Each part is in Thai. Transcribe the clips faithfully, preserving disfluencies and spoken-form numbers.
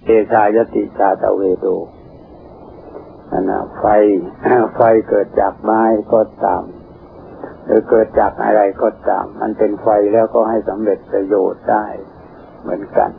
เอชายติชาตเวโดนั่นนะไฟ ไฟเกิดจากไม้ก็ตามหรือเกิดจากอะไรก็ตามมันเป็นไฟแล้วก็ให้สำเร็จประโยชน์ได้เหมือนกัน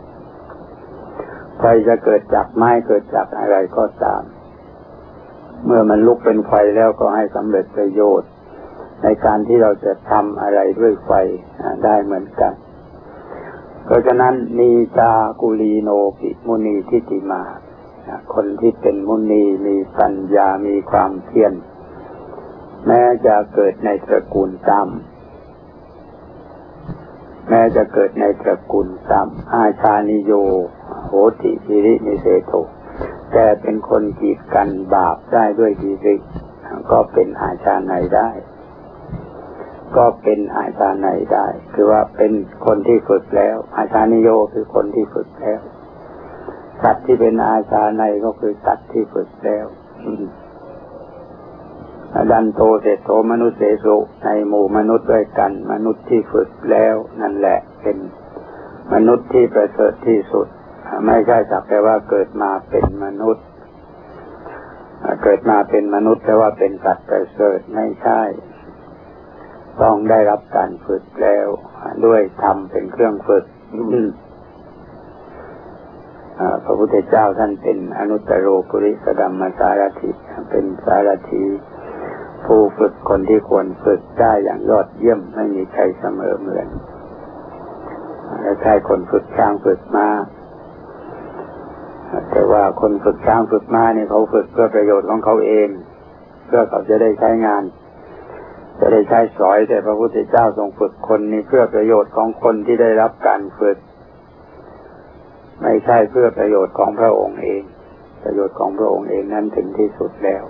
ไฟจะเกิดจากไม้เกิดจากอะไรก็ตามเมื่อมันลุกเป็นไฟแล้วก็ให้สำเร็จประโยชน์ในการที่เราจะทำอะไรด้วยไฟได้เหมือนกันเพราะฉะนั้นนีจากุลีโนปิมุนีทิฏฐิมาคนที่เป็นมุนีมีปัญญามีความเพียรแม้จะเกิดในตระกูลต่ำแม้จะเกิดในตระกูลต่ำอาชานิโยโหติสิรินิเสโทแต่เป็นคนกีดกันบาปได้ด้วยดีริก็เป็นอาชาไนได้ก็เป็นอาชาไนได้คือว่าเป็นคนที่ฝึกแล้วอาชานิโยคือคนที่ฝึกแล้วสัตว์ที่เป็นอาชาไนก็คือสัตว์ที่ฝึกแล้วดันโตเสโสมนุษย์เสโสในหมู่มนุษย์ด้วยกันมนุษย์ที่ฝึกแล้วนั่นแหละเป็นมนุษย์ที่ประเสริฐที่สุดไม่ใช่สักแต่ว่าเกิดมาเป็นมนุษย์เกิดมาเป็นมนุษย์แต่ว่าเป็นสัตว์ประเสริฐไม่ใช่ต้องได้รับการฝึกแล้วด้วยธรรมเป็นเครื่องฝึกพระพุทธเจ้าท่านเป็นอนุตตรโรปุริสดัมมสารถิเป็นสารถีผู้ฝึกคนที่ควรฝึกได้อย่างยอดเยี่ยมไม่มีใครเสมอเหมือนและใช่คนฝึกช้างฝึกม้าแต่ว่าคนฝึกช้างฝึกม้านี่เขาฝึกเพื่อประโยชน์ของเขาเองเพื่อเขาจะได้ใช้งานจะได้ใช้สอยแต่พระพุทธเจ้าทรงฝึกคนนี้เพื่อประโยชน์ของคนที่ได้รับการฝึกไม่ใช่เพื่อประโยชน์ของพระองค์เองประโยชน์ของพระองค์เองนั้นถึงที่สุดแล้ว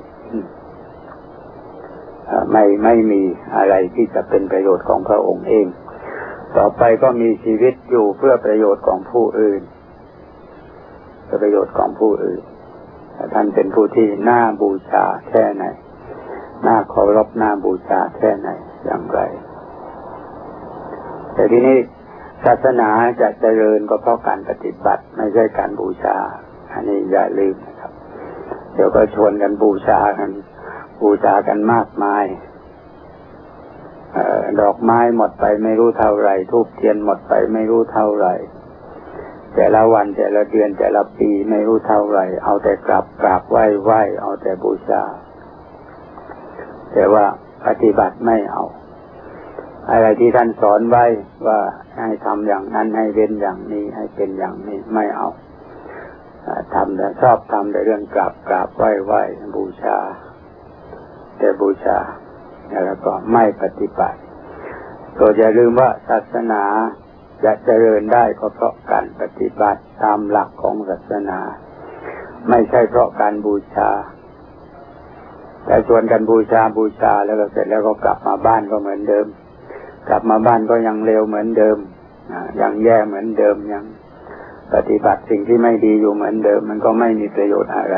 ไม่ไม่มีอะไรที่จะเป็นประโยชน์ของพระองค์เองต่อไปก็มีชีวิตอยู่เพื่อประโยชน์ของผู้อื่นเพื่อประโยชน์ของผู้อื่นท่านเป็นผู้ที่น่าบูชาแค่ไหนน่าเคารพน่าบูชาแค่ไหนอย่างไรแต่ทีนี้ศาสนาจะเจริญก็เพราะการปฏิบัติไม่ใช่การบูชาอันนี้อย่าลืมนะครับเดี๋ยวก็ชวนกันบูชากันบูชากันมากมายเอ่อดอกไม้หมดไปไม่รู้เท่าไหร่ธูปเทียนหมดไปไม่รู้เท่าไหร่แต่ละวันแต่ละเดือนแต่ละปีไม่รู้เท่าไหร่เอาแต่กราบกราบไหว้ไหว้เอาแต่บูชาแต่ว่าปฏิบัติไม่เอาอะไรที่ท่านสอนไว้ว่าให้ทำอย่างนั้นให้เว้นอย่างนี้ให้เป็นอย่างนี้ไม่เอาทำแต่ชอบทำแต่เรื่องกราบกราบไหว้ไหว้บูชาแต่บูชาแล้วก็ไม่ปฏิบัติก็อย่าลืมว่าศาสนาจะเจริญได้ก็เพราะการปฏิบัติตามหลักของศาสนาไม่ใช่เพราะการบูชาแต่ชวนกันบูชาบูชาแล้วก็เสร็จแล้วก็กลับมาบ้านก็เหมือนเดิมกลับมาบ้านก็ยังเลวเหมือนเดิมยังแย่เหมือนเดิมยังปฏิบัติสิ่งที่ไม่ดีอยู่เหมือนเดิมมันก็ไม่มีประโยชน์อะไร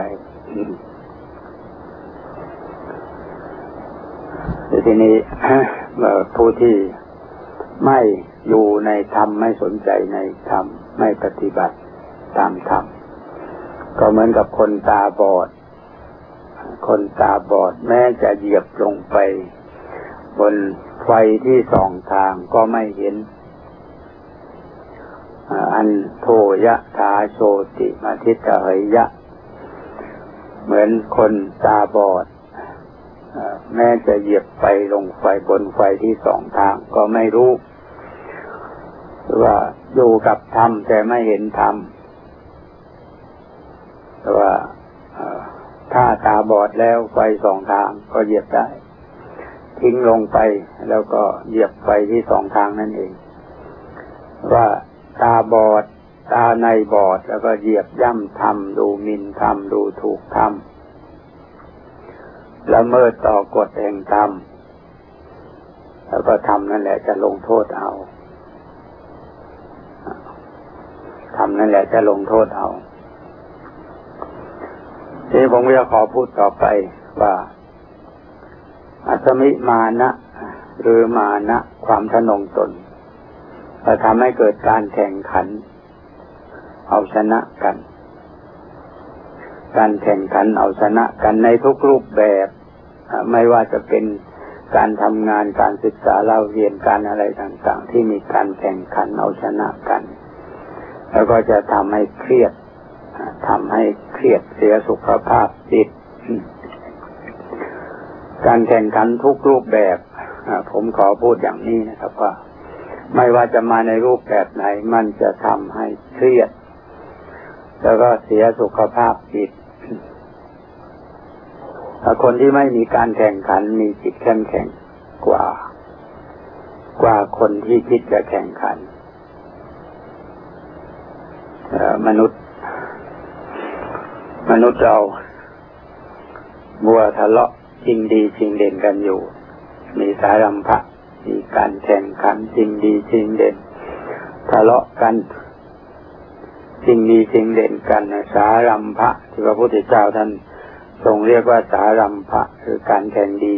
ทีนี้ผู้ที่ไม่อยู่ในธรรมไม่สนใจในธรรมไม่ปฏิบัติตามธรรมก็เหมือนกับคนตาบอดคนตาบอดแม้จะเหยียบลงไปบนไฟที่ส่องทางก็ไม่เห็นอันโทยะทาโชติมาทิตเหยะเหมือนคนตาบอดแม้จะเหยียบไปลงไฟบนไฟที่สองทางก็ไม่รู้ว่าอยู่กับธรรมแต่ไม่เห็นธรรมแต่ว่าถ้าตาบอดแล้วไฟสองทางก็เหยียบได้ทิ้งลงไปแล้วก็เหยียบไฟที่สองทางนั่นเองว่าตาบอดตาในบอดแล้วก็เหยียบย่ำธรรมดูหมิ่นธรรมดูถูกธรรมละเมิดต่อกฎแห่งธรรมแล้วก็ธรรมนั่นแหละจะลงโทษเอาธรรมนั่นแหละจะลงโทษเอาทีนี้ผมจะขอพูดต่อไปว่าอัตมิมานะหรือมานะความทะนงตนจะทำให้เกิดการแข่งขันเอาชนะกันการแข่งขันเอาชนะกันในทุกรูปแบบไม่ว่าจะเป็นการทำงานการศึกษาเล่าเรียนการอะไรต่างๆที่มีการแข่งขันเอาชนะกันแล้วก็จะทำให้เครียดทำให้เครียดเสียสุขภาพจิตการแข่งขันทุกรูปแบบผมขอพูดอย่างนี้นะครับว่าไม่ว่าจะมาในรูปแบบไหนมันจะทำให้เครียดแล้วก็เสียสุขภาพจิตคนที่ไม่มีการแข่งขันมีจิตเข้มแข็งกว่ากว่าคนที่คิดจะแข่งขันมนุษย์มนุษย์เราบัวทะเลาะชิงดีชิงเด่นกันอยู่มีสารัมภะมีการแข่งขันชิงดีชิงเด่นทะเลาะกันชิงดีชิงเด่นกันสารัมภะที่พระพุทธเจ้าท่านทรงเรียกว่าสารัมภะคือการแข่งดี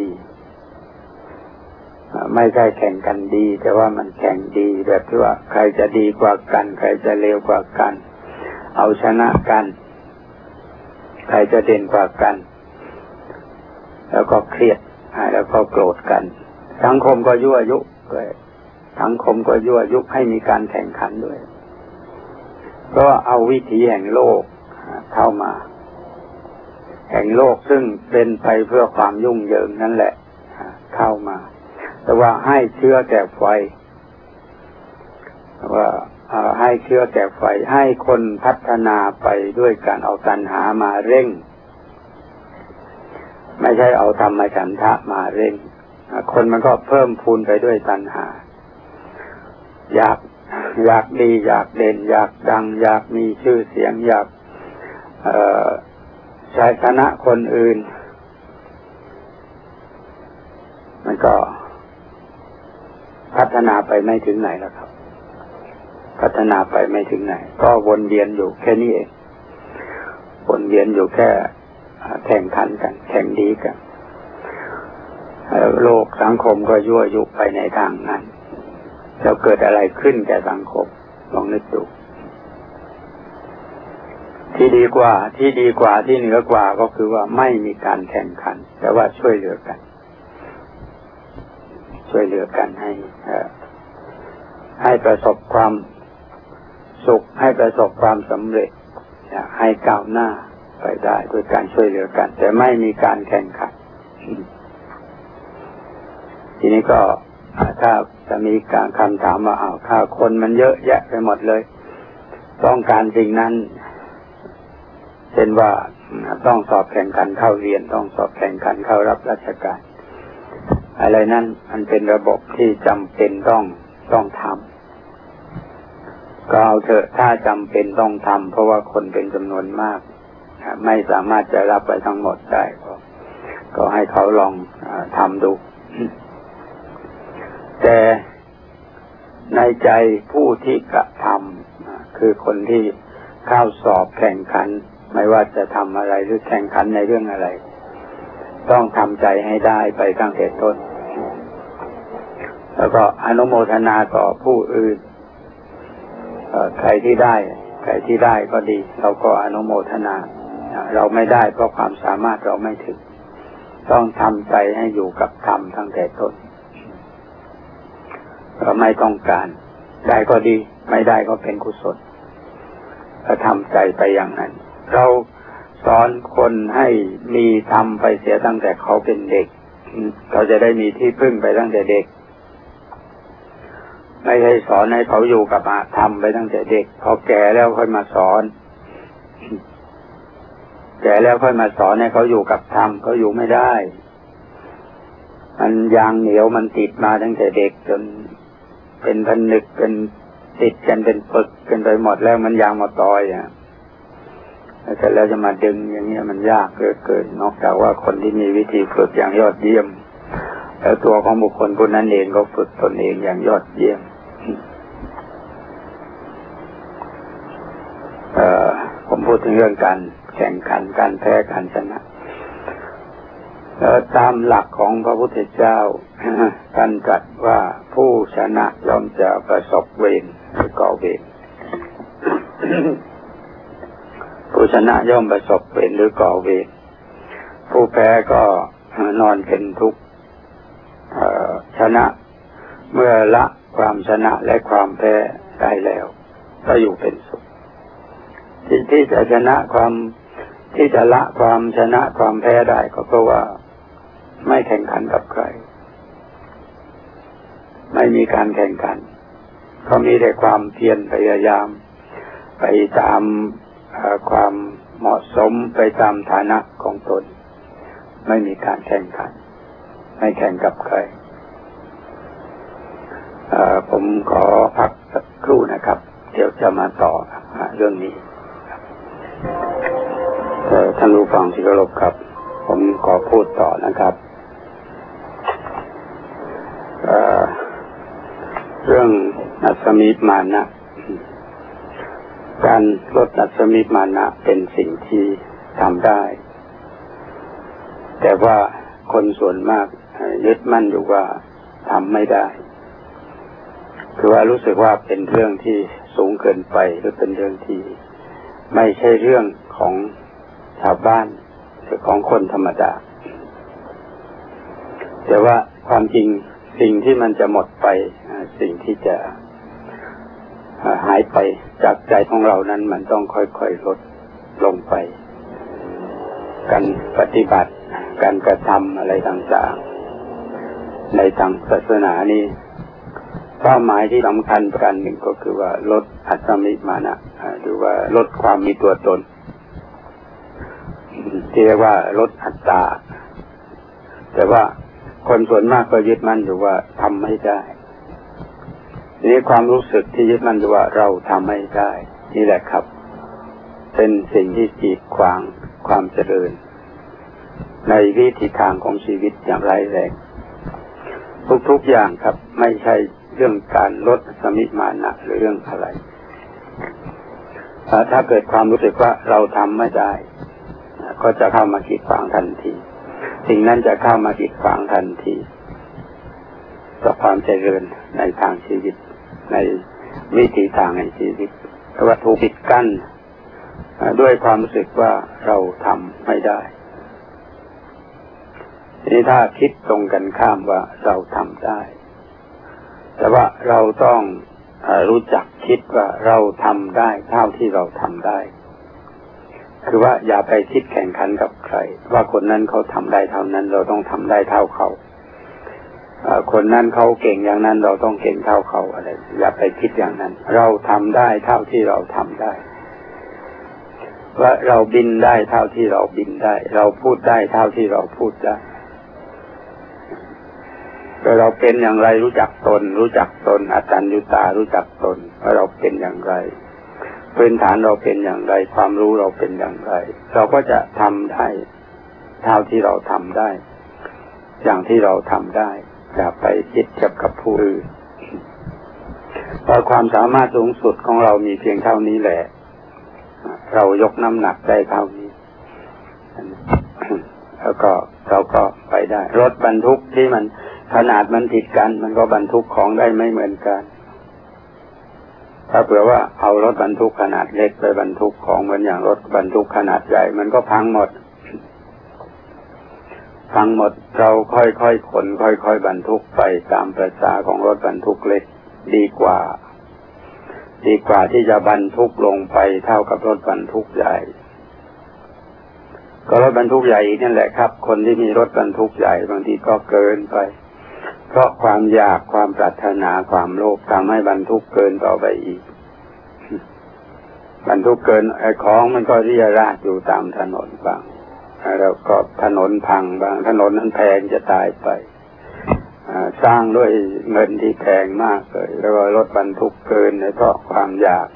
ไม่ใช่แข่งกันดีแต่ว่ามันแข่งดีแบบที่ว่าใครจะดีกว่ากันใครจะเลวกว่ากันเอาชนะกันใครจะเด่นกว่ากันแล้วก็เครียดแล้วก็โกรธกันสังคมก็ยั่วยุด้วยสังคมก็ยั่วยุให้มีการแข่งขันด้วยก็เอาวิถีแห่งโลกเข้ามาแห่งโลกซึ่งเป็นไปเพื่อความยุ่งเหยิงนั่นแหละเข้ามาแต่ว่าให้เชื้อแก่ไฟว่าให้เชื้อแก่ไฟให้คนพัฒนาไปด้วยการเอาตัณหามาเร่งไม่ใช่เอาธรรมฉันทะมาเร่งคนมันก็เพิ่มพูนไปด้วยตัณหาอยากอยากดีอยากเด่นอยากดังอยากมีชื่อเสียงอยากเอ่อใช้ชนะคนอื่นมันก็พัฒนาไปไม่ถึงไหนแล้วครับพัฒนาไปไม่ถึงไหนก็วนเวียนอยู่แค่นี้เองวนเวียนอยู่แค่แข่งขันกันแข่งดีกันโลกสังคมก็ยั่วยุไปในทางนั้นแล้วเกิดอะไรขึ้นแก่สังคมลองนึกดูที่ดีกว่าที่ดีกว่าที่เหนือกว่าก็คือว่าไม่มีการแข่งขันแต่ว่าช่วยเหลือกันช่วยเหลือกันให้ให้ประสบความสุขให้ประสบความสำเร็จให้ก้าวหน้าไปได้โดยการช่วยเหลือกันแต่ไม่มีการแข่งขันทีนี้ก็ถ้าจะมีการคำถามว่าอ้าวถ้าคนมันเยอะแยะไปหมดเลยต้องการสิ่งนั้นเช่นว่าต้องสอบแข่งขันเข้าเรียนต้องสอบแข่งขันเข้ารับราชการอะไรนั้นมันเป็นระบบที่จำเป็นต้องต้องทำก็เอาเถอะถ้าจำเป็นต้องทำเพราะว่าคนเป็นจำนวนมากไม่สามารถจะรับไปทั้งหมดได้ก็ก็ให้เขาลองทำดูแต่ในใจผู้ที่กระทำคือคนที่เข้าสอบแข่งขันไม่ว่าจะทำอะไรหรือแข่งขันในเรื่องอะไรต้องทำใจให้ได้ไปตั้งแต่ต้นแล้วก็อนุโมทนาต่อผู้อื่นใครที่ได้ใครที่ได้ก็ดีเราก็อนุโมทนาเราไม่ได้เพราะความสามารถเราไม่ถึงต้องทำใจให้อยู่กับธรรมตั้งแต่ต้นเราไม่ต้องการได้ก็ดีไม่ได้ก็เป็นกุศลก็ทำใจไปอย่างนั้นเราสอนคนให้มีธรรมไปเสียตั้งแต่เขาเป็นเด็กเขาจะได้มีที่พึ่งไปตั้งแต่เด็กไม่ใช่สอนให้เขาอยู่กับธรรมไปตั้งแต่เด็กพอแก่แล้วค่อยมาสอนแก่แล้วค่อยมาสอนให้เขาอยู่กับธรรมเขาอยู่ไม่ได้มันยางเหนียวมันติดมาตั้งแต่เด็กจนเป็นผนึกเป็นติดกันเป็นปึกกันไปหมดแล้วมันยางมาตอยอ่ะเสร็จแล้วจะมาดึงอย่างนี้มันยากเหลือเกินนอกจากว่าคนที่มีวิธีฝึกอย่างยอดเยี่ยมแล้วตัวของบุคคลผู้นั้นเองก็ฝึกตนเองอย่างยอดเยี่ยมเอ่อผมพูดถึงเรื่องการแข่งขันการแพ้การชนะตามหลักของพระพุทธเจ้าท่านตรัสว่าผู้ชนะย่อมจะประสบเวรหรือก่อเวรผู้ผู้ชนะย่อมประสบเวรหรือก่อเวรผู้แพ้ก็นอนเป็นทุกข์ชนะเมื่อละความชนะและความแพ้ได้แล้วก็อยู่เป็นสุขที่ที่จะชนะความที่จะละความชนะความแพ้ได้ก็เพราะว่าไม่แข่งขันกับใครไม่มีการแข่งขันเขามีแต่ความเพียรพยายามไปตามความเหมาะสมไปตามฐานะของตนไม่มีการแข่งขันไม่แข่งกับใครผมขอพักสักครู่นะครับเดี๋ยวจะมาต่อเรื่องนี้ท่านผู้ฟังที่เคารพครับผมขอพูดต่อนะครับเอ่อเรื่องอัศมิมานะการลดอัศมิมานะเป็นสิ่งที่ทำได้แต่ว่าคนส่วนมากยึดมั่นอยู่ว่าทำไม่ได้คือว่ารู้สึกว่าเป็นเรื่องที่สูงเกินไปหรือเป็นเรื่องที่ไม่ใช่เรื่องของชาวบ้านหรือของคนธรรมดาแต่ว่าความจริงสิ่งที่มันจะหมดไปสิ่งที่จะหายไปจากใจของเรานั้นมันต้องค่อยๆลดลงไปการปฏิบัติการกระทำอะไรต่างๆในทางศาสนานี้เป้าหมายที่สำคัญประการหนึ่งก็คือว่าลดอัตมิมานะหรือว่าลดความมีตัวตนที่เรียกว่าลดอัตตาแต่ว่าคนส่วนมากก็ยึดมั่นอยู่ว่าทำไม่ได้ทีนี้ความรู้สึกที่ยึดมั่นอยู่ว่าเราทำไม่ได้นี่แหละครับเป็นสิ่งที่กีดขวางความเจริญในวิถีทางของชีวิตอย่างร้ายแรงทุกๆอย่างครับไม่ใช่เรื่องการลดสมิมานะหรือเรื่องอะไรถ้าเกิดความรู้สึกว่าเราทำไม่ได้ก็จะเข้ามากีดขวางทันทีสิ่งนั้นจะเข้ามากีดขวางทันทีต่อความเจริญในทางชีวิตในวิถีทางในชีวิตเพราะว่าถูกปิดกั้นด้วยความรู้สึกว่าเราทำไม่ได้ทีนี้ถ้าคิดตรงกันข้ามว่าเราทำได้แต่ว่าเราต้องรู้จักคิดว่าเราทำได้เท่าที่เราทำได้คือว่าอย่าไปคิดแข่งขันกับใครว่าคนนั้นเขาทำได้เท่านั้นเราต้องทำได้เท่าเขาคนนั้นเขาเก่งอย่างนั้นเราต้องเก่งเท่าเขาอะไรอย่าไปคิดอย่างนั้นเราทำได้เท่าที่เราทำได้ว่าเราบินได้เท่าที่เราบินได้เราพูดได้เท่าที่เราพูดได้เราเป็นอย่างไรรู้จักตนรู้จักตนอัตตัญญูตารู้จักตนว่าเราเป็นอย่างไรพื้นฐานเราเป็นอย่างไรความรู้เราเป็นอย่างไรเราก็จะทำได้เท่าที่เราทำได้อย่างที่เราทำได้อย่าไปคิดกับกับผู้อื่นเพราะความสามารถสูงสุดของเรามีเพียงเท่านี้แหละเรายกน้ำหนักได้เท่านี้แล้วก็เราก็ไปได้รถบรรทุกที่มันขนาดมันผิดกันมันก็บรรทุกของได้ไม่เหมือนกันถ้าเผื่อว่าเอารถบรรทุกขนาดเล็กไปบรรทุกของเหมือนอย่างรถบรรทุกขนาดใหญ่มันก็พังหมดพังหมดเราค่อยๆขนค่อยๆบรรทุกไปตามประสาของรถบรรทุกเล็กดีกว่าดีกว่าที่จะบรรทุกลงไปเท่ากับรถบรรทุกใหญ่ก็รถบรรทุกใหญ่อีกนั่นแหละครับคนที่มีรถบรรทุกใหญ่บางทีก็เกินไปเพราะความอยากความปรารถนาความโลภทำให้บรรทุกเกินต่อไปอีกบรรทุกเกินไอ้ของมันก็เรี่ยราดอยู่ตามถนนบ้างแล้วก็ถนนพังบ้างถนนนั้นแพงจะตายไปสร้างด้วยเงินที่แพงมากเลยแล้วก็รถบรรทุกเกินเพราะความอยาก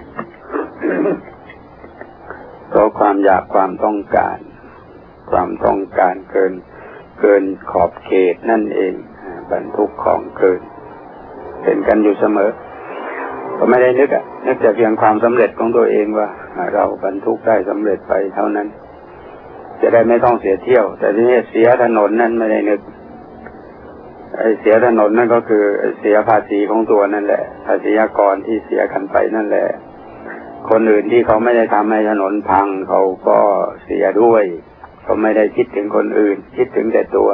เพราะความอยากความต้องการความต้องการเกินเกินขอบเขตนั่นเองบรรทุกของเกินเป็นกันอยู่เสมอก็ไม่ได้นึกอ่ะนึกแต่เพียงความสำเร็จของตัวเองว่าเราบรรทุกได้สำเร็จไปเท่านั้นจะได้ไม่ต้องเสียเที่ยวแต่ที่นี่เสียถนนนั้นไม่ได้นึกไอ้เสียถนนนั่นก็คือเสียภาษีของตัวนั่นแหละภาษีอากรที่เสียกันไปนั่นแหละคนอื่นที่เขาไม่ได้ทำให้ถนนพังเขาก็เสียด้วยเขาไม่ได้คิดถึงคนอื่นคิดถึงแต่ตัว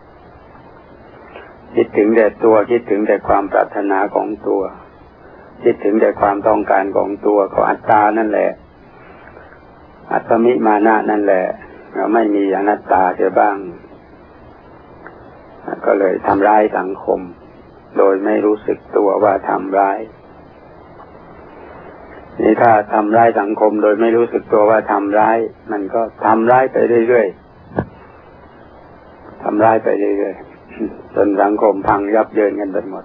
คิดถึงแต่ตัวคิดถึงแต่ความปรารถนาของตัวคิดถึงแต่ความต้องการของตัวเขาอัตตานั่นแหละอัตตมิมานะนั่นแหละเราไม่มีอนัตตาเสียบ้างก็เลยทำร้ายสังคมโดยไม่รู้สึกตัวว่าทำร้ายนี่ถ้าทำร้ายสังคมโดยไม่รู้สึกตัวว่าทำร้ายมันก็ทำร้ายไปเรื่อยๆทำร้ายไปเรื่อยๆจนสังคมพังยับเยินกันไปหมด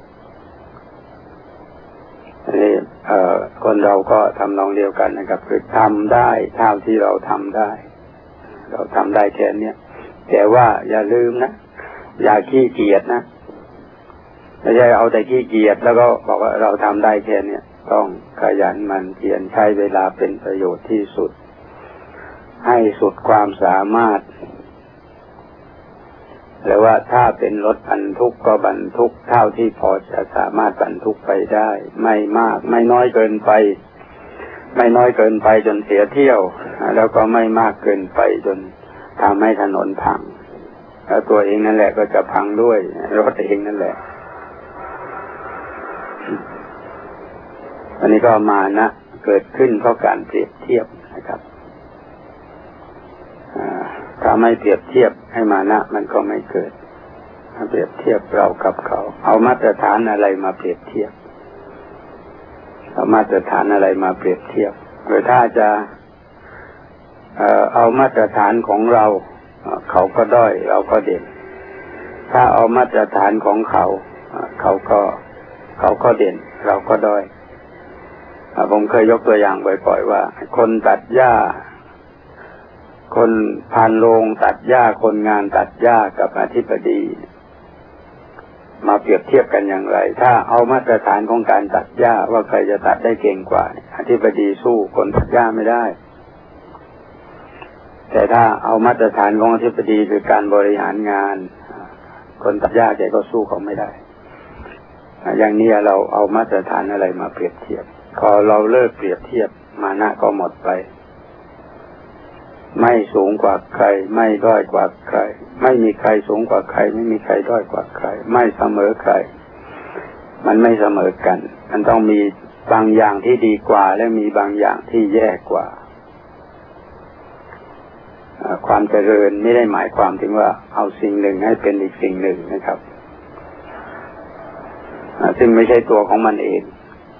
นี่เอ่อคนเราก็ทำนองเดียวกันนะครับคือทำได้เท่าที่เราทำได้เราทำได้แค่นี้แต่ว่าอย่าลืมนะอย่าขี้เกียจนะไม่ใช่เอาแต่ขี้เกียจแล้วก็บอกว่าเราทำได้แค่นี้ต้องขยันหมั่นเพียรใช้เวลาเป็นประโยชน์ที่สุดให้สุดความสามารถหรือว่าถ้าเป็นรถบรรทุกก็บรรทุกเท่าที่พอจะสามารถบรรทุกไปได้ไม่มากไม่น้อยเกินไปไม่น้อยเกินไปจนเสียเที่ยวแล้วก็ไม่มากเกินไปจนทำให้ถนนพังแล้วตัวเองนั่นแหละก็จะพังด้วยรถเองนั่นแหละอันนี้ก็มานะเกิดขึ้นเพราะการเปรียบเทียบนะครับถ้าไม่เปรียบเทียบให้มานะมันก็ไม่เกิดถ้าเปรียบเทียบเรากับเขาเอามาตรฐานอะไรมาเปรียบเทียบเอามาตรฐานอะไรมาเปรียบเทียบหรือถ้าจะเอ่อเอามาตรฐานของเราเขาก็ด้อยเราก็เด่นถ้าเอามาตรฐานของเขาเขาก็เขาก็เด่นเราก็ด้อยผมเคยยกตัวอย่างบ่อยๆว่าคนตัดหญ้าคนพานโรงตัดหญ้าคนงานตัดหญ้ากับอธิบดีมาเปรียบเทียบกันอย่างไรถ้าเอามาตรฐานของการตัดหญ้าว่าใครจะตัดได้เก่งกว่าอธิบดีสู้คนตัดหญ้าไม่ได้แต่ถ้าเอามาตรฐานของอธิบดีคือการบริหารงานคนตัดหญ้าแกก็สู้เขาไม่ได้อย่างนี้เราเอามาตรฐานอะไรมาเปรียบเทียบพอเราเลิกเปรียบเทียบมานะก็หมดไปไม่สูงกว่าใครไม่ด้อยกว่าใครไม่มีใครสูงกว่าใครไม่มีใครด้อยกว่าใครไม่เสมอใครมันไม่เสมอกันมันต้องมีบางอย่างที่ดีกว่าและมีบางอย่างที่แย่กว่าความเจริญไม่ได้หมายความถึงว่าเอาสิ่งหนึ่งให้เป็นอีกสิ่งหนึ่งนะครับซึ่งไม่ใช่ตัวของมันเอง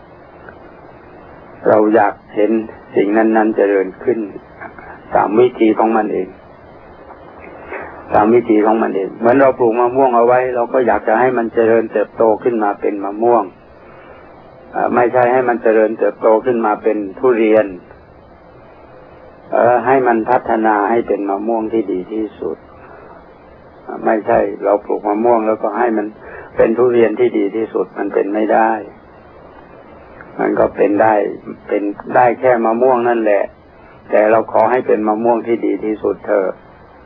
เราอยากเห็นสิ่งนั้นๆเจริญขึ้นตามวิธีของมันเองตามวิธีของมันเองเหมือนเราปลูกมะม่วงเอาไว้เราก็อยากจะให้มันเจริญเติบโตขึ้นมาเป็นมะม่วงไม่ใช่ให้มันเจริญเติบโตขึ้นมาเป็นทุเรียนเออให้มันพัฒนาให้เป็นมะม่วงที่ดีที่สุดไม่ใช่เราปลูกมะม่วงแล้วก็ให้มันเป็นทุเรียนที่ดีที่สุดมันเป็นไม่ได้มันก็เป็นได้เป็นได้แค่มะม่วงนั่นแหละแต่เราขอให้เป็นมะม่วงที่ดีที่สุดเถอะ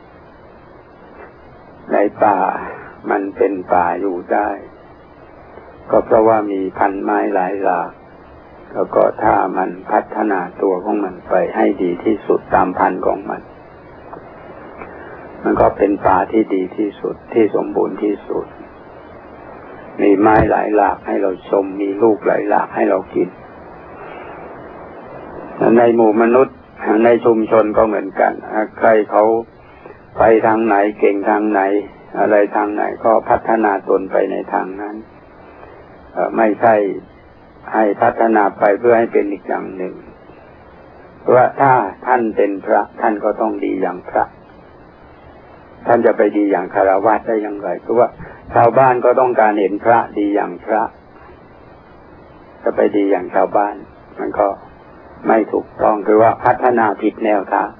ในป่ามันเป็นป่าอยู่ได้ก็เพราะว่ามีพันไม้หลายหลากแล้วก็ถ้ามันพัฒนาตัวของมันไปให้ดีที่สุดตามพันธุ์ของมันมันก็เป็นป่าที่ดีที่สุดที่สมบูรณ์ที่สุดมีไม้หลายหลากให้เราชมมีลูกหลายหลากให้เรากินในหมู่มนุษย์ในชุมชนก็เหมือนกันใครเขาไปทางไหนเก่งทางไหนอะไรทางไหนก็พัฒนาตนไปในทางนั้นไม่ใช่ให้พัฒนาไปเพื่อให้เป็นอีกอย่างหนึ่งเพราะว่าถ้าท่านเป็นพระท่านก็ต้องดีอย่างพระท่านจะไปดีอย่างคฤหัสถ์ได้อย่างไรเพราะว่าชาวบ้านก็ต้องการเห็นพระดีอย่างพระจะไปดีอย่างชาวบ้านมันก็ไม่ถูกต้องคือว่าพัฒนาผิดแนวทาง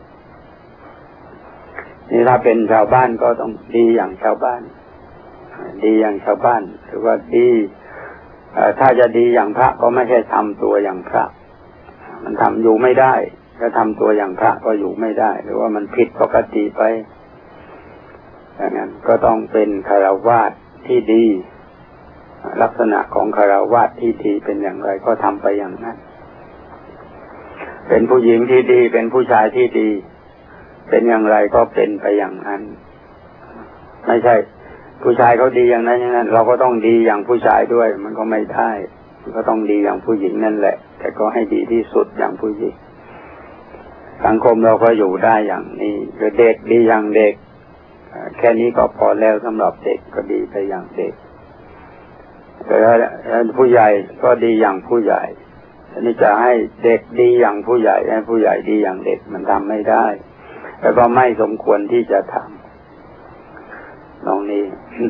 นี่ถ้าเป็นชาวบ้านก็ต้องดีอย่างชาวบ้านดีอย่างชาวบ้านหรือว่าดีถ้าจะดีอย่างพระก็ไม่ใช่ทำตัวอย่างพระมันทำอยู่ไม่ได้ถ้าทำตัวอย่างพระก็อยู่ไม่ได้หรือว่ามันผิดปกติไปดังนั้นก็ต้องเป็นคฤหัสถ์ที่ดีลักษณะของคฤหัสถ์ที่ดีเป็นอย่างไรก็ทำไปอย่างนั้นเป็นผู้หญิงที่ดีเป็นผู้ชายที่ดีเป็นอย่างไรก็เป็นไปอย่างนั้นไม่ใช่ผู้ชายเขาดีอย่างนั้นอย่างนั้นเราก็ต้องดีอย่างผู้ชายด้วยมันก็ไม่ได้มันก็ต้องดีอย่างผู้หญิงนั่นแหละแต่ก็ให้ดีที่สุดอย่างผู้หญิงสังคมเราก็อยู่ได้อย่างนี้คือเด็กดีอย่างเด็กแค่นี้ก็พอแล้วสำหรับเด็กก็ดีไปอย่างเด็กแต่ผู้ใหญ่ก็ดีอย่างผู้ใหญ่อันนี้จะให้เด็กดีอย่างผู้ใหญ่ให้ผู้ใหญ่ดีอย่างเด็กมันทำไม่ได้แล้วก็ไม่สมควรที่จะทำตรงนี้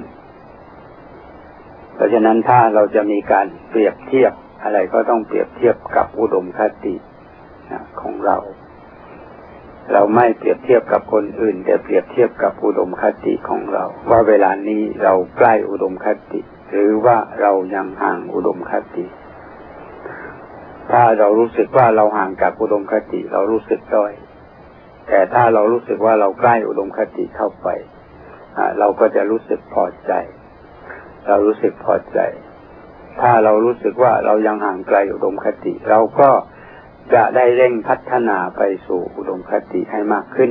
เพราะฉะนั้นถ้าเราจะมีการเปรียบเทียบอะไรก็ต้องเปรียบเทียบกับอุดมคติของเราเราไม่เปรียบเทียบกับคนอื่นแต่เปรียบเทียบกับอุดมคติของเราว่าเวลานี้เราใกล้อุดมคติหรือว่าเรายังห่างอุดมคติถ้าเรารู้สึกว่าเราห่างกับอุดมคติเรารู้สึกด้อยแต่ถ้าเรารู้สึกว่าเราใกล้อุดมคติเข้าไปเราก็จะรู้สึกพอใจเรารู้สึกพอใจถ้าเรารู้สึกว่าเรายังห่างไกลอุดมคติเราก็จะได้เร่งพัฒนาไปสู่อุดมคติให้มากขึ้น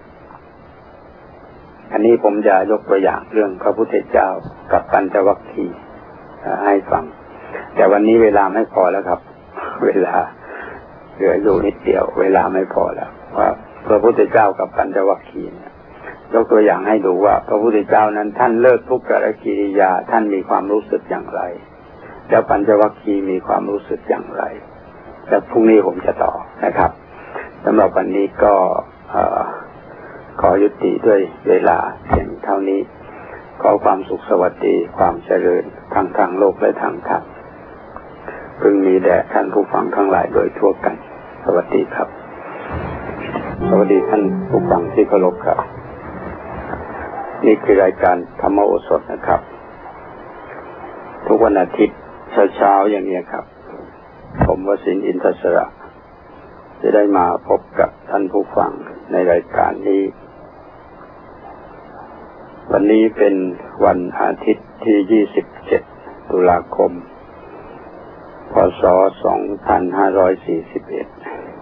อันนี้ผมจะยกตัวอย่างเรื่องพระพุทธเจ้ากับปัญจวัคคีย์ให้ฟังแต่วันนี้เวลาไม่พอแล้วครับเวลาเหลืออยู่นิดเดียวเวลาไม่พอแล้วว่าพระพุทธเจ้ากับปัญจวัคคีย์ยกตัวอย่างให้ดูว่าพระพุทธเจ้านั้นท่านเลิกทุกขกิริยาท่านมีความรู้สึกอย่างไรแล้วปัญจวัคคีย์มีความรู้สึกอย่างไรแล้วพรุ่งนี้ผมจะต่อนะครับสำหรับวันนี้ก็ขอยุติด้วยเวลาเพียงเท่านี้ขอความสุขสวัสดีความเจริญทั้งทางโลกและทางธรรมพึงมีแด่ท่านผู้ฟังทั้งหลายโดยทั่วกันสวัสดีครับสวัสดีท่านผู้ฟังที่เคารพครับนี่คือรายการธรรมโอสถนะครับทุกวันอาทิตย์เช้าๆอย่างนี้ครับผมวสินทร์อินทศระจะได้มาพบกับท่านผู้ฟังในรายการนี้วันนี้เป็นวันอาทิตย์ที่ยี่สิบเจ็ดตุลาคมพ.ศ. สองพันห้าร้อยสี่สิบเอ็ด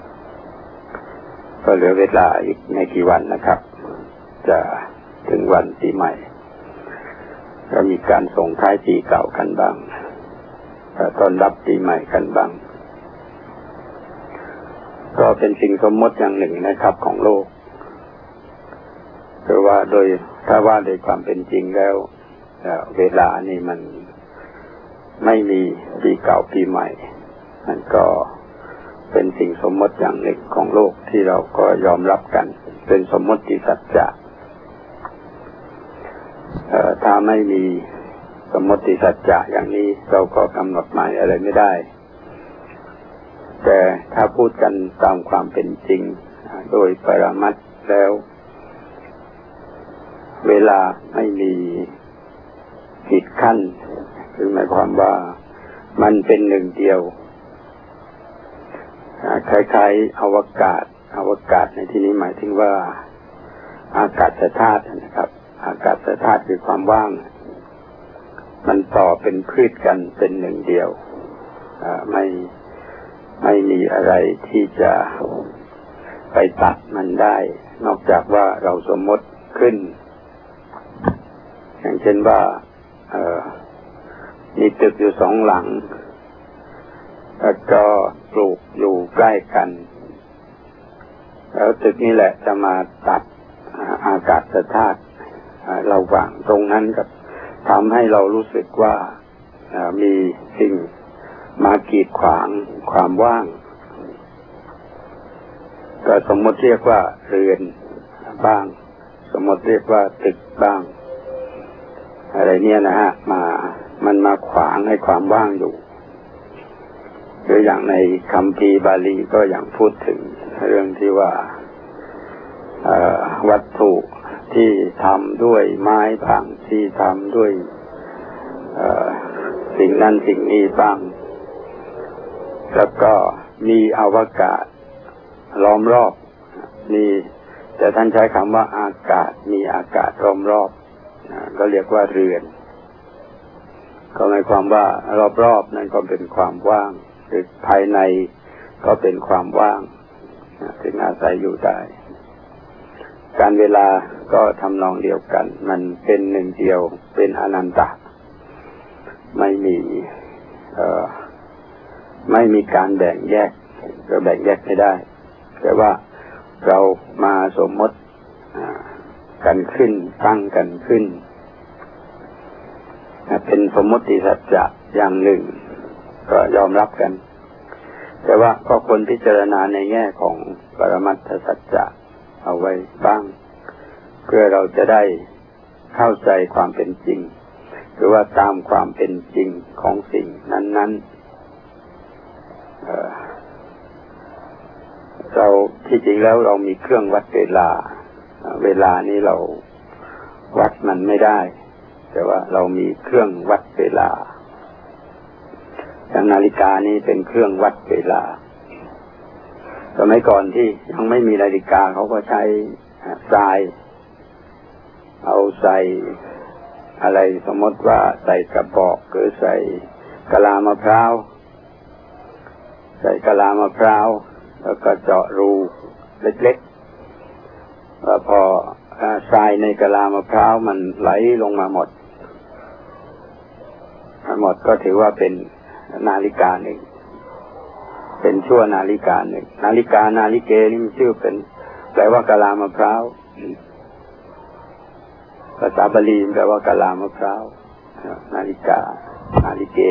ก็เหลือเวลาอีกไม่กี่วันนะครับจะถึงวันปีใหม่ก็มีการส่งท้ายปีเก่ากันบ้างต้อนรับปีใหม่กันบ้างก็เป็นสิ่งสมมติอย่างหนึ่งนะครับของโลกคือว่าโดยถ้าว่าโดยความเป็นจริงแล้วเวลานี่มันไม่มีปีเก่าปีใหม่มันก็เป็นสิ่งสมมติอย่างหนึ่งของโลกที่เราก็ยอมรับกันเป็นสมมติสัจจะถ้าไม่มีสมมติสัจจะอย่างนี้เราก็กำหนดหมายอะไรไม่ได้แต่ถ้าพูดกันตามความเป็นจริงโดยปรมัตถ์แล้วเวลาไม่มีขีดขั้นคือหมายความว่ามันเป็นหนึ่งเดียวคล้ายๆอวกาศอวกาศในที่นี้หมายถึงว่าอากาศธาตุนะครับอากาศธาตุคือความว่างมันต่อเป็นพืชกันเป็นหนึ่งเดียวไม่ไม่มีอะไรที่จะไปตัดมันได้นอกจากว่าเราสมมติขึ้นอย่างเช่นว่ามีตึกอยู่สองหลังแล้วก็ปลูกอยู่ใกล้กันแล้วตึกนี้แหละจะมาตัดอากาศธาตุระหว่างตรงนั้นกับทำให้เรารู้สึกว่ามีสิ่งมากีดขวางความว่างก็สมมติเรียกว่าเรือนบ้างสมมติเรียกว่าตึกบ้างอะไรเนี่ยนะฮะมามันมาขวางให้ความว่างอยู่หรืออย่างในคัมภีร์บาลีก็อย่างพูดถึงเรื่องที่ว่าวัตถุที่ทำด้วยไม้บ้างที่ทำด้วยสิ่งนั้นสิ่งนี้บ้างแล้วก็มีอวกาศล้อมรอบมีแต่ท่านใช้คำว่าอากาศมีอากาศล้อมรอบก็เรียกว่าเรือนก็หมายความว่ารอบๆนั่นก็เป็นความว่างหรือภายในก็เป็นความว่างถึงอาศัยอยู่ได้การเวลาก็ทำนองเดียวกันมันเป็นหนึ่งเดียวเป็นอนันตะไม่มีเอ่อไม่มีการแบ่งแยกก็แบ่งแยกไม่ได้แต่ว่าเรามาสมมติกันขึ้นตั้งกันขึ้นเป็นสมมติสัจจะอย่างหนึ่งก็ยอมรับกันแต่ว่าก็ควรพิจารณาในแง่ของปรมัตถสัจจะเอาไว้บ้างเพื่อเราจะได้เข้าใจความเป็นจริงหรือว่าตามความเป็นจริงของสิ่งนั้นๆ เอ่อ เราที่จริงแล้วเรามีเครื่องวัดเวลาเวลานี้เราวัดมันไม่ได้แต่ว่าเรามีเครื่องวัดเวลาอย่างนาฬิกานี้เป็นเครื่องวัดเวลาสมัยก่อนที่ยังไม่มีนาฬิกาเขาก็ใช้ทรายเอาใส่อะไรสมมติว่าใส่กระบอกหรือใส่กะลามะพร้าวใส่กะลามะพร้าวแล้วก็เจาะรูเล็กๆแล้วพอทรายในกะลามะพร้าวมันไหลลงมาหมดหมดก็ถือว่าเป็นนาฬิกาหนึ่งเป็นชั่วนาฬิกาหนึ่งนาฬิกานาฬิเกนี่มันชื่อเป็นแปลว่ากะลามะพร้าวภาษาบาลีแปลว่ากะลามะพร้าวนาฬิกานาฬิเก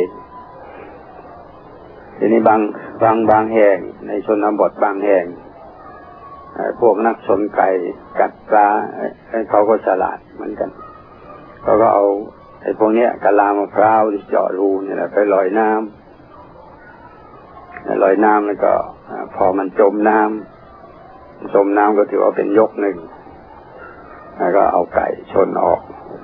ทีนี้บางบางบางแห่งในชนบทบางแห่งพวกนักชนไก่กัดปลาเขาก็ฉลาดเหมือนกันเขาก็เอาไอ้พวกเนี้ยกะลามะพร้าวที่เจาะรูเนี่ยไปลอยน้ำลอยน้ำแล้วก็พอมันจมน้ำจมน้ำก็ถือว่าเป็นยกหนึ่งแล้วก็เอาไก่ชนออก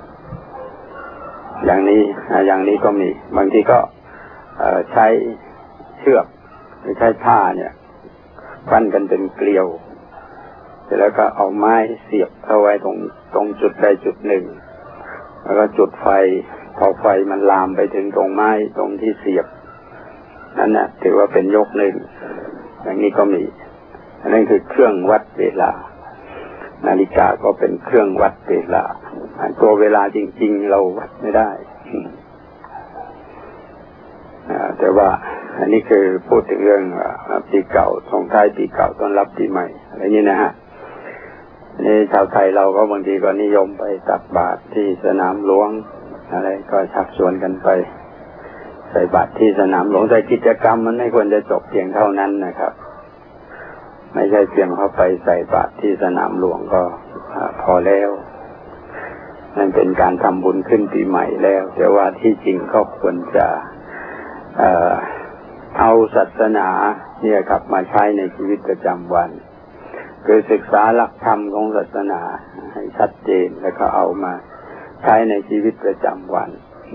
อย่างนี้อย่างนี้ก็มีบางทีก็ใช้เชือกหรือใช้ผ้าเนี่ยพันกันเป็นเกลียวเสร็จแล้วก็เอาไม้เสียบเข้าไว้ตรงตรงจุดใดจุดหนึ่งแล้วก็จุดไฟพอไฟมันลามไปถึงตรงไม้ตรงที่เสียบนั่นนะถือว่าเป็นยกหนึ่งอย่างนี้ก็มีอันนั้นคือเครื่องวัดเวลานาฬิกาก็เป็นเครื่องวัดเวลาตัวเวลาจริงๆเราวัดไม่ได้แต่ว่าอันนี้คือพูดถึงเรื่องปีเก่าส่งท้ายปีเก่าต้อนรับปีใหม่อะไรนี้นะฮะนี่ชาวไทยเราก็บางทีก็นิยมไปตักบาตรที่สนามหลวงอะไรก็ชักชวนกันไปใส่บาตรที่สนามหลวงแต่กิจกรรมมันไม่ควรจะจบเพียงเท่านั้นนะครับไม่ใช่เพียงเข้าไปใส่บาตรที่สนามหลวงก็พอแล้วนั่นเป็นการทำบุญขึ้นปีใหม่แล้วแต่ว่าที่จริงก็ควรจะเอ่อเอาศาสนาเนี่ยครับมาใช้ในชีวิตประจำวันคือศึกษาหลักธรรมของศาสนาให้ชัดเจนแล้วก็เอามาใช้ในชีวิตประจำวัน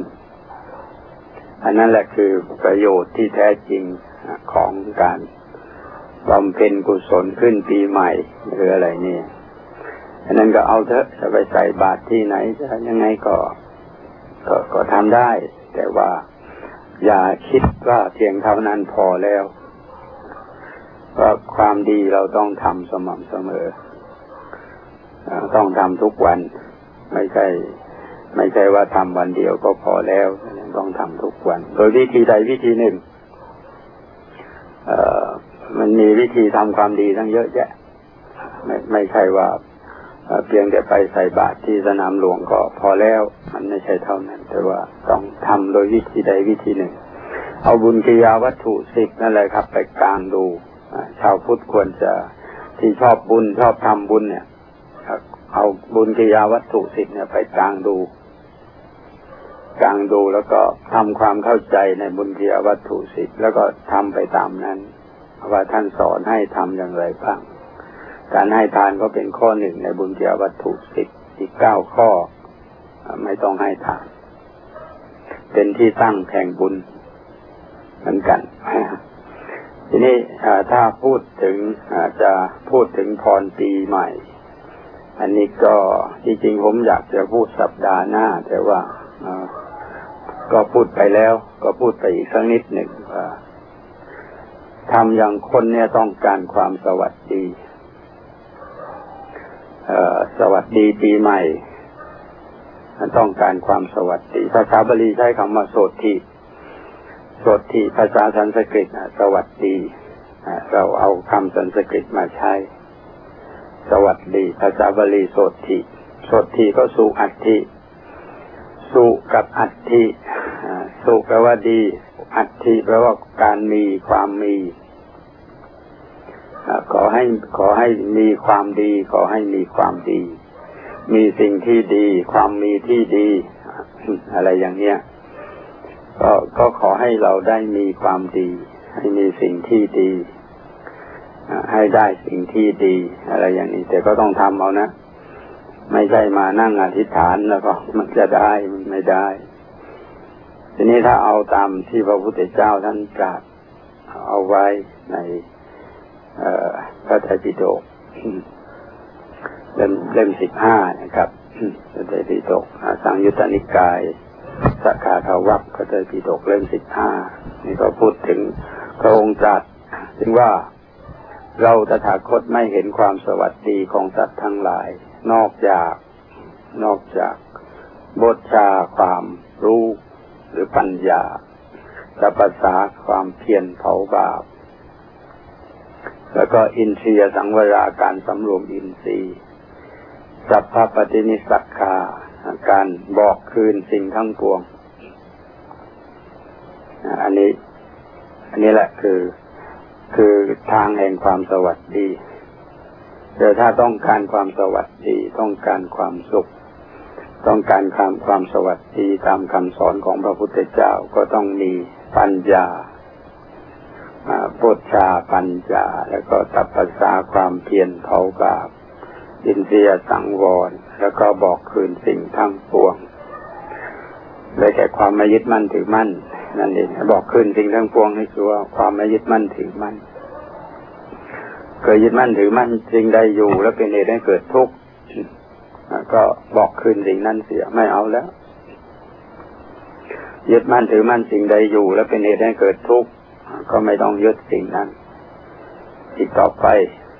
อันนั้นแหละคือประโยชน์ที่แท้จริงของการบำเพ็ญกุศลขึ้นปีใหม่หรืออะไรนี่อันนั้นก็เอาเถอะจะไปใส่บาตรที่ไหนจะยังไงก็ก็ก็ทำได้แต่ว่าอย่าคิดว่าเพียงเท่านั้นพอแล้วว่าความดีเราต้องทำสม่ำเสมอต้องทำทุกวันไม่ใช่ไม่ใช่ว่าทำวันเดียวก็พอแล้วต้องทำทุกวันโดยวิธีใดวิธีหนึ่งเอ่อมันมีวิธีทำความดีทั้งเยอะแยะไม่ไม่ใช่ว่าเพียงแต่ไปใส่บาตรที่สนามหลวงก็พอแล้วมันไม่ใช่เท่านั้นแต่ว่าต้องทำโดยวิธีใดวิธีหนึ่งเอาบุญกิริยาวัตถุสิบนั่นแหละครับไปกางดูชาวพุทธควรจะที่ชอบบุญชอบทำบุญเนี่ยเอาบุญกิริยาวัตถุสิบเนี่ยไปกางดูกางดูแล้วก็ทำความเข้าใจในบุญกิริยาวัตถุสิบแล้วก็ทำไปตามนั้นว่าท่านสอนให้ทำอย่างไรบ้างการให้ทานก็เป็นข้อหนึ่งในบุญกิริยาวัตถุสิบอีกเก้าข้อไม่ต้องให้ทานเป็นที่ตั้งแห่งบุญเหมือนกันทีนี้ถ้าพูดถึงจะพูดถึงพรปีใหม่อันนี้ก็จริงๆผมอยากจะพูดสัปดาห์หน้าแต่ว่าก็พูดไปแล้วก็พูดไปอีกสักนิดหนึ่งว่าทำอย่างคนเนี่ยต้องการความสวัสดีเอ่อสวัสดีปีใหม่มันต้องการความสวัสดีภาษาบาลีใช้คำว่าโสติโสติภาษาสันสกฤตสวัสดีเราเอาคำสันสกฤตมาใช้สวัสดีภาษาบาลีโสติโสติก็สุอัตถิสุกับอัตถิสุแปลว่าดีอัตถิแปลว่าการมีความมีขอให้ขอให้มีความดีขอให้มีความดีมีสิ่งที่ดีความมีที่ดีอะไรอย่างเนี้ยก็ก็ขอให้เราได้มีความดีให้มีสิ่งที่ดีให้ได้สิ่งที่ดีอะไรอย่างนี้แต่ก็ต้องทำเอานะไม่ใช่มานั่งอธิษฐานแล้วก็มันจะได้มันไม่ได้ทีนี้ถ้าเอาตามที่พระพุทธเจ้าท่านตรัสเอาไว้ในพระไตรปิฎกเล่มเล่มสิบห้านะครับพระไตรปิฎกสังยุตตนิกายสักขาทวัคพระไตรปิฎกเล่มสิบห้านี่ก็พูดถึงพระองค์ตรัสถึงว่าเราตถาคตไม่เห็นความสวัสดีของสัตว์ทั้งหลายนอกจากนอกจากบทชาความรู้หรือปัญญาสัพพสาความเพียรเผาบาปแล้วก็อินทรียสังวราการสำรวมอินทรีย์สัพพปฏินิสสักขาการบอกคืนสิ่งทั้งปวงอันนี้อันนี้แหละคือคือทางแห่งความสวัสดีแต่ถ้าต้องการความสวัสดีต้องการความสุขต้องการความความสวัสดีตามคำสอนของพระพุทธเจ้าก็ต้องมีปัญญาโพชฌาปัญญาแล้วก็ตัปปสาความเพียรเผาบาปอินทรียสังวรแล้วก็บอกคืนสิ่งทั้งปวงได้แก่ความไม่ยึดมั่นถือมั่นนั่นเองบอกคืนสิ่งทั้งปวงนี่คือว่าความไม่ยึดมั่นถือมั่นเคยยึดมั่นถือมั่นสิ่งใดอยู่แล้วเป็นเหตุให้เกิดทุกข์ก็บอกคืนสิ่งนั้นเสียไม่เอาแล้วยึดมั่นถือมั่นสิ่งใดอยู่แล้วเป็นเหตุให้เกิดทุกข์ก็ไม่ต้องยึดสิ่งนั้นอีกต่อไป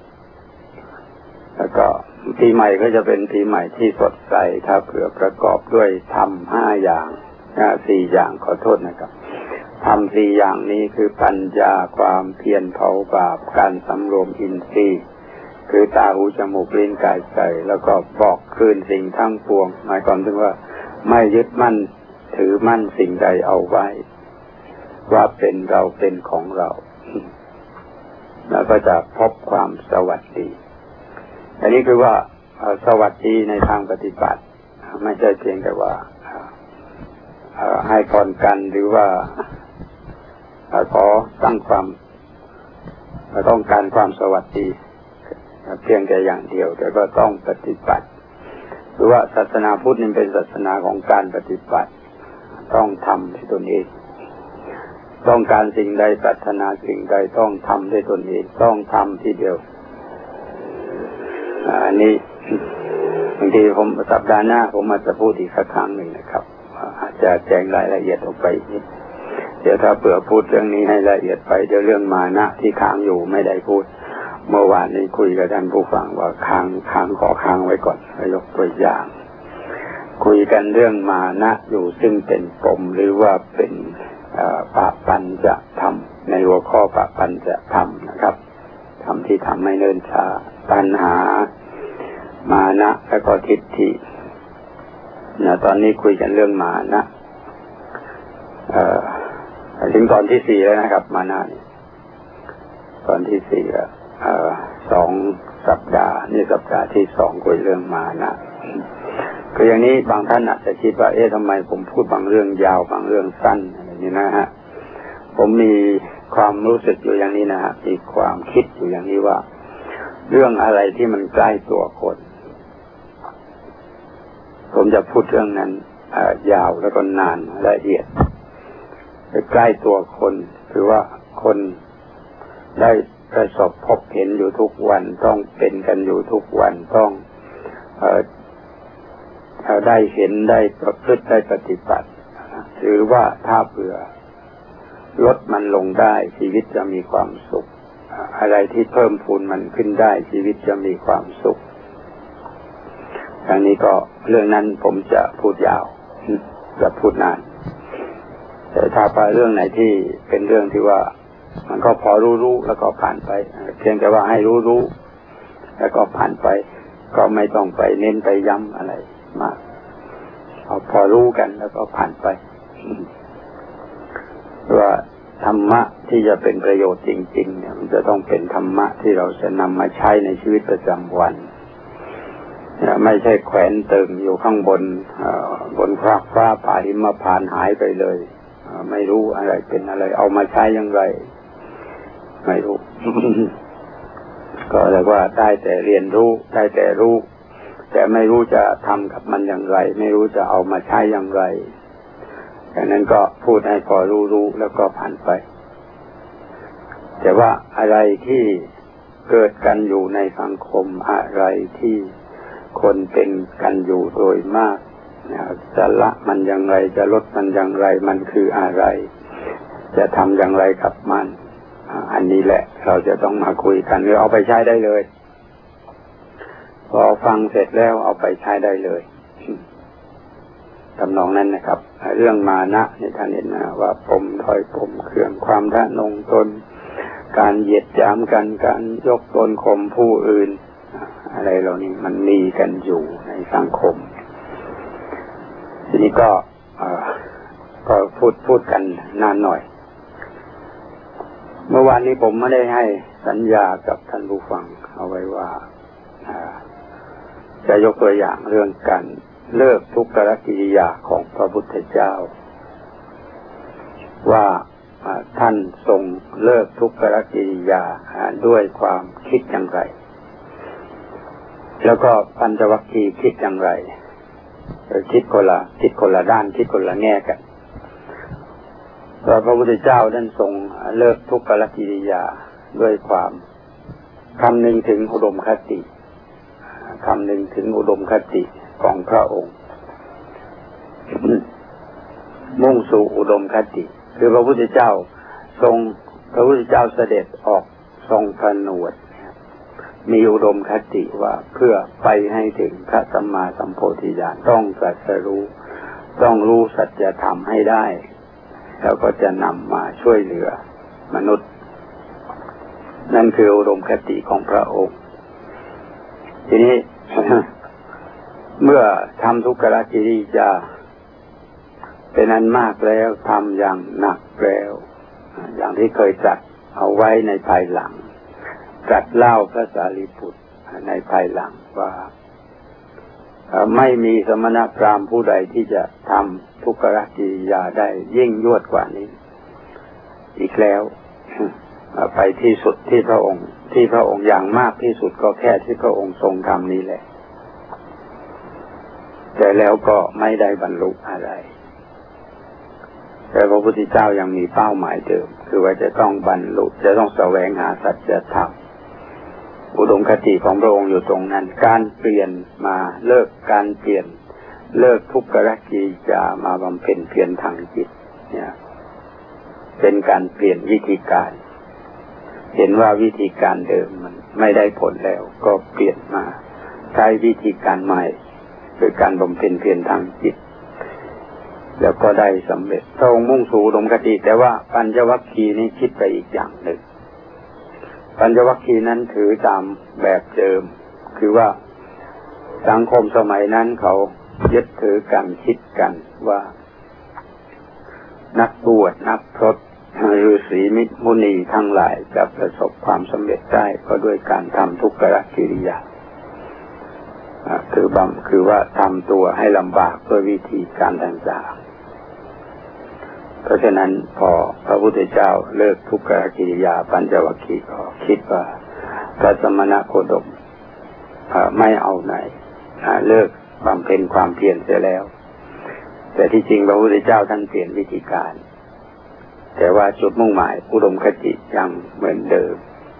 แล้วก็ปีใหม่ก็จะเป็นปีใหม่ที่สดใสถ้าเผื่อประกอบด้วยธรรมห้าอย่างสี่อย่างขอโทษนะครับธรรมสี่อย่างนี้คือปัญญาความเพียรเผาบาปการสำรวมอินทรีย์คือตาหูจมูกลิ้นกายใจแล้วก็บอกคืนสิ่งทั้งปวงหมายความถึงว่าไม่ยึดมั่นถือมั่นสิ่งใดเอาไว้ว่าเป็นเราเป็นของเราแล้วก็จะพบความสวัสดีอันนี้คือว่าสวัสดีในทางปฏิบัติไม่ใช่เพียงแต่ว่าให้พรกันหรือว่าขอตั้งความต้องการความสวัสดีเพียงแต่อย่างเดียวแต่ก็ต้องปฏิบัติหรือว่าศาสนาพุทธนี่เป็นศาสนาของการปฏิบัติต้องทำด้วยตนเองต้องการสิ่งใดปรารถนาสิ่งใดต้องทำด้วยตนเองต้องทำทีเดียวอันนี้บางทีผมสัปดาห์หน้าผมอาจจะพูดอีกสักครั้งหนึ่งนะครับอาจจะแจ้งรายละเอียดออกไปนิดเดี๋ยวถ้าเผื่อพูดเรื่องนี้ให้ละเอียดไปเดี๋ยวเรื่องมานะที่ค้างอยู่ไม่ได้พูดเมื่อวานนี้คุยกับท่านผู้ฟังว่าค้างค้างขอค้างไว้ก่อนยกตัวอย่างคุยกันเรื่องมานะอยู่ซึ่งเป็นปมหรือว่าเป็นปะปัญจะทำในหัวข้อปะปัญจะทำนะครับทำที่ทำให้เนิ่นช้าปัญหามานะแล้วก็ทิฏฐินะตอนนี้คุยกันเรื่องมานะเอ่อถึงตอนที่สี่แล้วนะครับมานะตอนที่สี่แล้วเอ่อสองสัปดาห์นี่สัปดาห์ที่สองคุยเรื่องมานะคืออย่างนี้บางท่านอาจจะคิดว่าเอ๊ะทำไมผมพูดบางเรื่องยาวบางเรื่องสั้นอะไรนี้นะฮะผมมีความรู้สึกอยู่อย่างนี้นะฮะมีความคิดอยู่อย่างนี้ว่าเรื่องอะไรที่มันใกล้ตัวคนผมจะพูดเรื่องนั้นยาวแล้วก็นานละเอียดใกล้ตัวคนคือว่าคนได้ประสบพบเห็นอยู่ทุกวันต้องเป็นกันอยู่ทุกวันต้องเอ่อได้เห็นได้ประพฤติได้ปฏิบัติหรือว่าถ้าเผื่อลดมันลงได้ชีวิตจะมีความสุขอะไรที่เพิ่มพูนมันขึ้นได้ชีวิตจะมีความสุขทางนี้ก็เรื่องนั้นผมจะพูดยาวจะพูดนานแต่ถ้าไปเรื่องไหนที่เป็นเรื่องที่ว่ามันก็พอรู้ๆแล้วก็ผ่านไปเพียงแต่ว่าให้รู้ๆแล้วก็ผ่านไปก็ไม่ต้องไปเน้นไปย้ำอะไรมากเอาพอรู้กันแล้วก็ผ่านไปว่าธรรมะที่จะเป็นประโยชน์จริงๆเนี่ยมันจะต้องเป็นธรรมะที่เราจะนำมาใช้ในชีวิตประจำวันไม่ใช่แขวนตึงอยู่ข้างบนบนฟ้าฟ้าป่าหิมพานต์หายไปเลยไม่รู้อะไรเป็นอะไรเอามาใช้อย่างไรไม่รู้ ก็เรียกว่าได้แต่เรียนรู้ได้แต่รู้แต่ไม่รู้จะทำกับมันอย่างไรไม่รู้จะเอามาใช้อย่างไรดังนั้นก็พูดให้พอรู้ๆแล้วก็ผ่านไปแต่ว่าอะไรที่เกิดกันอยู่ในสังคมอะไรที่คนเป็นกันอยู่โดยมากจะละมันอย่างไรจะลดมันอย่างไรมันคืออะไรจะทำอย่างไรกับมันอันนี้แหละเราจะต้องมาคุยกันหรือเอาไปใช้ได้เลยพอฟังเสร็จแล้วเอาไปใช้ได้เลยทำนองนั้นนะครับเรื่องมานะนี่ท่านเห็นนะว่าผมถอยผมเครื่องความทะนงตนการเหยียดหยามกันการยกตนข่มผู้อื่นอะไรเหล่านี้มันมีกันอยู่ในสังคมทีนี้ก็ก็พูดพูดกันนานหน่อยเมื่อวานนี้ผมไม่ได้ให้สัญญากับท่านผู้ฟังเอาไว้ว่าจะยกตัวอย่างเรื่องการเลิกทุกขกิริยาของพระพุทธเจ้าว่าท่านทรงเลิกทุกขกิริยาด้วยความคิดอย่างไรแล้วก็ปัญจวัคคีย์คิดอย่างไรคิดคนละคิดคนละด้านคิดคนละแง่กันพระพุทธเจ้าท่านทรงเลิกทุกขกิริยาด้วยความคำนึงถึงอุดมคติคำนึงถึงอุดมคติของพระองค์มุ่งสู่อุดมคติคือพระพุทธเจ้าทรงพระพุทธเจ้าเสด็จออกทรงผนวดมีอุดมคติว่าเพื่อไปให้ถึงพระสัมมาสัมโพธิญาณต้องตรัสรู้ต้องรู้สัจธรรมให้ได้แล้วก็จะนำมาช่วยเหลือมนุษย์นั่นคืออุดมคติของพระองค์ทีนี้ เมื่อทำทุกขกิริยาเป็นอันมากแล้วทำอย่างหนักแล้วอย่างที่เคยจัดเอาไว้ในภายหลังจัดเล่าพระสารีบุตรในภายหลังว่าไม่มีสมณพราหมณ์ผู้ใดที่จะทำทุกขกิริยาได้ยิ่งยวดกว่านี้อีกแล้วไปที่สุดที่พระองค์ที่พระองค์อย่างมากที่สุดก็แค่ที่พระองค์ทรงทำนี้แหละแต่แล้วก็ไม่ได้บรรลุอะไรแต่พระพุทธเจ้ายังมีเป้าหมายเดิมคือว่าจะต้องบรรลุจะต้องแสวงหาสัจธรรมอุดมคติของพระองค์อยู่ตรงนั้นการเปลี่ยนมาเลิกการเปลี่ยนเลิกทุกขกิริยามาบำเพ็ญเพียรทางจิตเนี่ยเป็นการเปลี่ยนวิธีการเห็นว่าวิธีการเดิมมันไม่ได้ผลแล้วก็เปลี่ยนมาใช้วิธีการใหม่คือการบำเพ็ญเพียรทางจิตแล้วก็ได้สำเร็จพระองค์มุ่งสู่อุดมคติแต่ว่าปัญจวัคคีย์นี้คิดไปอีกอย่างหนึ่งปัญจวัคคีย์นั้นถือตามแบบเดิมคือว่าสังคมสมัยนั้นเขายึดถือกันคิดกันว่านักบวชนักพรตฤาษีมิมุนีทั้งหลายจะประสบความสำเร็จได้ก็ด้วยการทำทุกขกิริยาคือบำคือว่าทำตัวให้ลำบากด้วยวิธีการต่างๆเพราะฉะนั้นพอพระพุทธเจ้าเลิกทุกขกิริยาปัญจวัคคีย์ก็คิดว่าพระสมณโคดมไม่เอาไหนเลิกบำเพ็ญความเพียรเสียแล้วแต่ที่จริงพระพุทธเจ้าท่านเปลี่ยนวิธีการแต่ว่าจุดมุ่งหมายอุดมคติยังเหมือนเดิม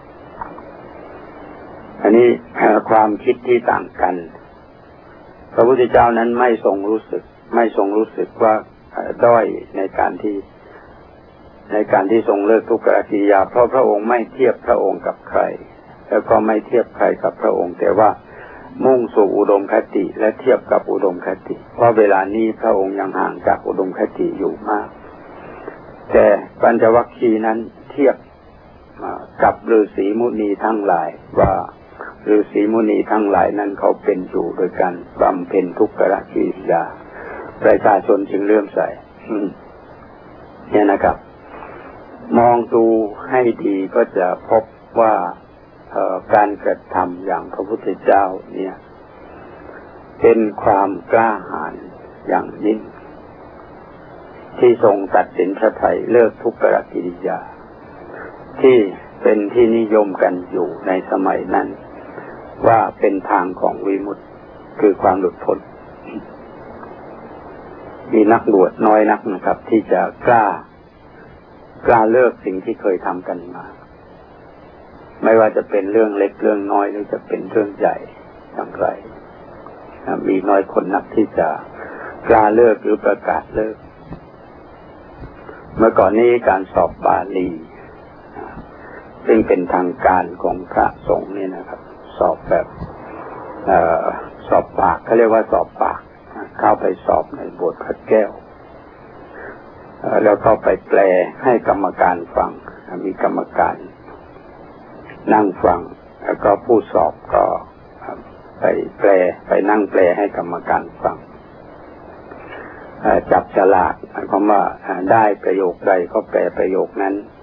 อันนี้ความคิดที่ต่างกันพระพุทธเจ้านั้นไม่ทรงรู้สึกไม่ทรงรู้สึกว่าด้อยในการที่ในการที่ทรงเลิกทุกขกิริยาเพราะพระองค์ไม่เทียบพระองค์กับใครแล้วก็ไม่เทียบใครกับพระองค์แต่ว่ามุ่งสู่อุดมคติและเทียบกับอุดมคติเพราะเวลานี้พระองค์ยังห่างจากอุดมคติอยู่มากแต่ปัญจวัคคีย์นั้นเทียบกับฤาษีมุนีทั้งหลายว่าฤาษีมุนีทั้งหลายนั้นเขาเป็นอยู่โดยการบำเพ็ญทุกขกิริยาประชาชนจึงเลื่อมใสเนี่ยนะครับมองดูให้ดีก็จะพบว่าการกระทำอย่างพระพุทธเจ้าเนี่ยเป็นความกล้าหาญอย่างยิ่งที่ทรงตัดสินพระทัยเลิกทุกขกิริยาที่เป็นที่นิยมกันอยู่ในสมัยนั้นว่าเป็นทางของวิมุตติคือความหลุดพ้นมีนักบวชน้อยนักนะครับที่จะกล้ากล้าเลิกสิ่งที่เคยทำกันมาไม่ว่าจะเป็นเรื่องเล็กเรื่องน้อยหรือจะเป็นเรื่องใหญ่อย่างไรมีน้อยคนนักที่จะกล้าเลิกหรือประกาศเลิกเมื่อก่อนนี้การสอบบาลีซึ่งเป็นทางการของพระสงฆ์นี่นะครับสอบแบบเอ่อสอบปากเขาเรียกว่าสอบปากเข้าไปสอบในโบสถ์พระแก้วแล้วก็ไปแปลให้กรรมการฟังมีกรรมการนั่งฟังแล้วก็ผู้สอบก็ไปแปลไปนั่งแปลให้กรรมการฟังจับฉลากหมายความว่าได้ประโยคใดก็แปลประโยคนั้น